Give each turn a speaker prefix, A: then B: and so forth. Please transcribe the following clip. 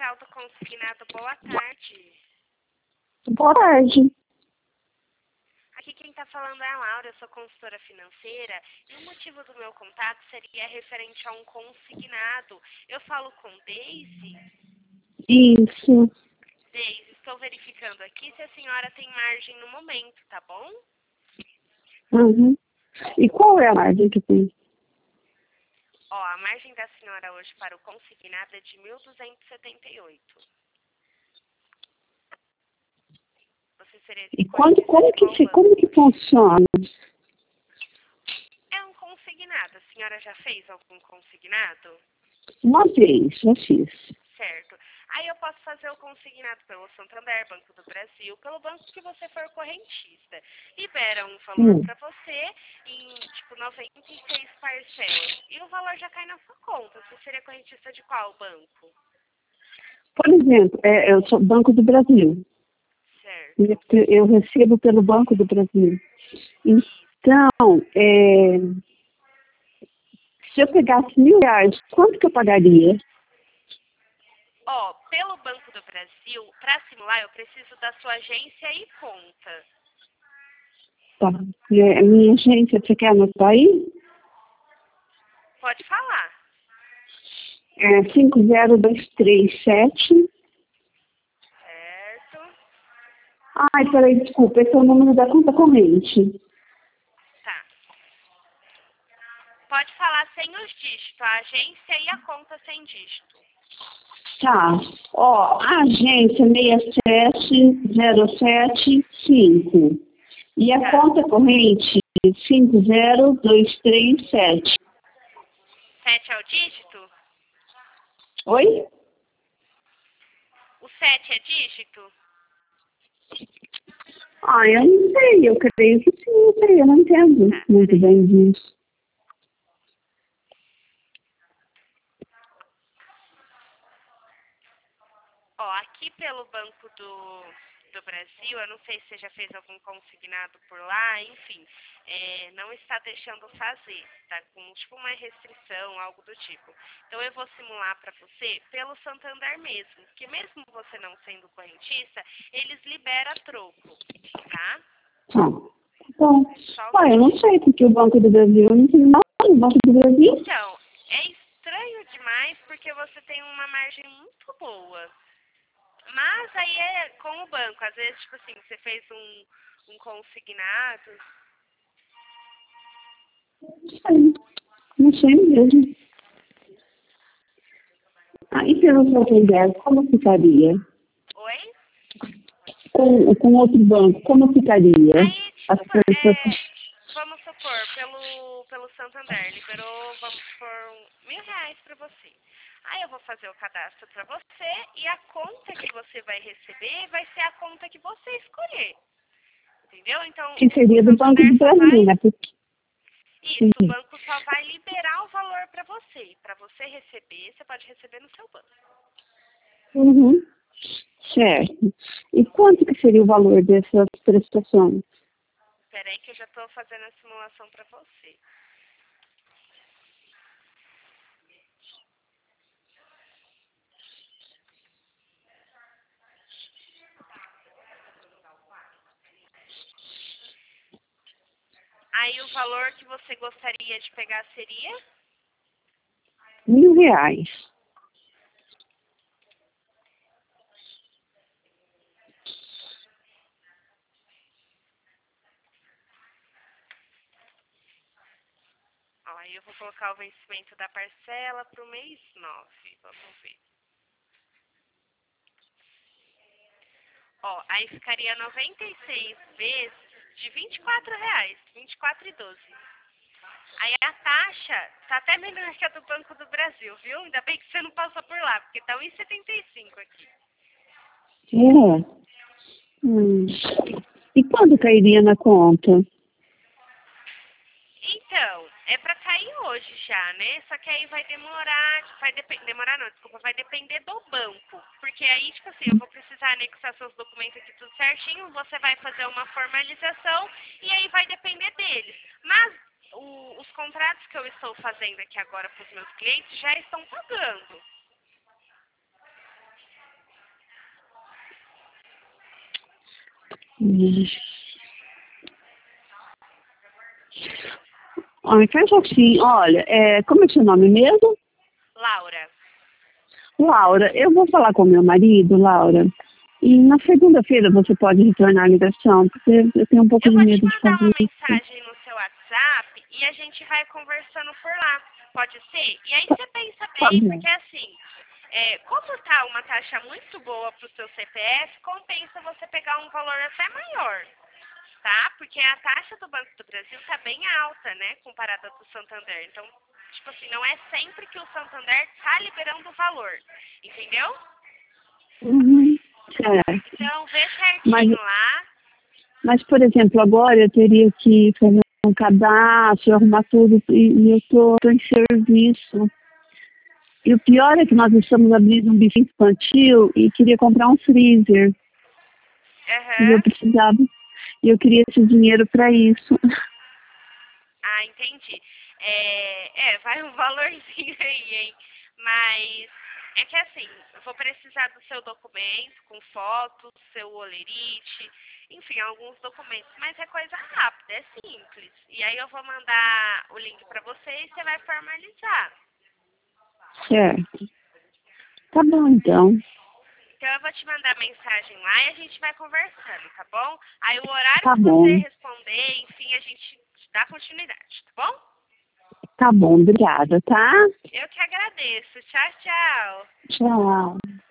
A: Central do Consignado, boa tarde.
B: Boa tarde.
A: Aqui quem está falando é a Laura, eu sou consultora financeira e o motivo do meu contato seria referente a um consignado. Eu falo com Deise?
B: Isso.
A: Deise, estou verificando aqui se a senhora tem margem no momento, tá bom?
B: Uhum. E qual é a margem que tem?
A: Ó, a margem da senhora hoje para o consignado é de 1.278. Você seria
B: E como que funciona?
A: É um consignado. A senhora já fez algum consignado?
B: Uma vez, já fiz.
A: Certo. Aí eu posso fazer o consignado pelo Santander, Banco do Brasil, pelo banco que você for correntista. Libera um valor para você em, 96 parcelas. E o valor já cai na sua conta. Você seria correntista de qual banco?
B: Por exemplo, eu sou Banco do Brasil.
A: Certo.
B: Eu recebo pelo Banco do Brasil. Então, se eu pegasse R$ 1.000, quanto que eu pagaria?
A: Ó, pelo Banco do Brasil, para simular, eu preciso da sua agência e conta.
B: Tá. A minha agência, você quer anotar aí?
A: Pode falar.
B: É 50237.
A: Certo.
B: Ai, peraí, desculpa, esse é o número da conta corrente.
A: Tá. Pode falar sem os dígitos, a agência e a conta sem dígito.
B: Tá. Ó, a agência 67075. E a conta corrente 50237.
A: 7 é o dígito?
B: Oi?
A: O 7 é dígito?
B: Ah, eu não sei, eu creio que sim, não sei, eu não entendo muito bem disso.
A: Ó, aqui pelo Banco do Brasil, eu não sei se você já fez algum consignado por lá, enfim, não está deixando fazer, tá com tipo uma restrição, algo do tipo. Então eu vou simular para você pelo Santander mesmo, que mesmo você não sendo correntista, eles liberam troco, tá?
B: Tá. Então,
A: Só
B: eu não sei, porque o Banco do Brasil não tem nada no Banco do Brasil.
A: Então, é estranho demais porque você tem uma margem muito boa. Mas aí é com o banco. Às vezes, tipo assim, você fez um consignado.
B: Não sei mesmo. E pelo Santander, como ficaria?
A: Oi?
B: Com outro banco, como ficaria?
A: Aí,
B: As
A: tipo,
B: pessoas...
A: vamos supor, pelo Santander, liberou, vamos supor, R$ 1.000 para você. Aí eu vou fazer o cadastro para você e a conta que você vai receber vai ser a conta que você escolher. Entendeu? Então,
B: Que seria
A: o
B: do Banco do
A: Santander só
B: Brasil,
A: vai...
B: né? Porque...
A: Isso, o banco só vai liberar o valor para você. Para você receber, você pode receber no seu banco.
B: Uhum. Certo. E quanto que seria o valor dessas prestações?
A: Espera aí que eu já estou fazendo a simulação para você. Aí o valor que você gostaria de pegar seria?
B: R$ 1.000.
A: Ó, aí eu vou colocar o vencimento da parcela para o mês 9. Vamos ver. Ó, aí ficaria 96 vezes de R$ 24,12. Aí a taxa tá até melhor que a do Banco do Brasil, viu? Ainda bem que você não passou por lá, porque tá 1,75 aqui.
B: E quando cairia na conta?
A: Então, é pra cair hoje já, né? Só que aí vai demorar, demorar não, desculpa, vai depender do banco. Porque aí, tipo assim, eu vou precisar anexar seus documentos aqui tudo certinho, você vai fazer uma formalização e aí vai depender deles. Mas os contratos que eu estou fazendo aqui agora para os meus clientes já estão pagando.
B: Hum. Faz assim, olha, como é seu nome mesmo?
A: Laura.
B: Laura, eu vou falar com meu marido, Laura, e na segunda-feira você pode retornar a ligação, porque eu tenho um pouco
A: Eu
B: de
A: vou te
B: medo de
A: mandar uma
B: fazer isso.
A: mensagem no seu WhatsApp e a gente vai conversando por lá. Pode ser? E aí
B: Tá,
A: você pensa
B: tá
A: bem,
B: bom.
A: porque assim, como tá uma taxa muito boa para o seu CPF, compensa você pegar um valor até maior, tá? Porque a taxa do Banco do Brasil tá bem alta, né, comparada do Santander. Então, tipo assim, não é sempre que o Santander tá liberando o valor, entendeu?
B: Uhum, certo.
A: Então, vê
B: Mas,
A: certinho lá.
B: mas, por exemplo, agora eu teria que fazer um cadastro, arrumar tudo, e eu tô em serviço. E o pior é que nós estamos abrindo um bife infantil e queria comprar um freezer. E eu
A: Aham.
B: precisava, e eu queria esse dinheiro para isso.
A: Ah, entendi. Vai um valorzinho aí, hein? Mas é que assim, eu vou precisar do seu documento, com foto, seu olerite, enfim, alguns documentos. Mas é coisa rápida, é simples. E aí eu vou mandar o link pra você e você vai formalizar.
B: Certo. Tá bom, então.
A: Então eu vou te mandar mensagem lá e a gente vai conversando, tá bom? Aí o horário
B: Tá
A: que você
B: bom.
A: responder, enfim, a gente dá continuidade, tá bom?
B: Tá bom, obrigada, tá?
A: Eu que agradeço. Tchau, tchau.
B: Tchau.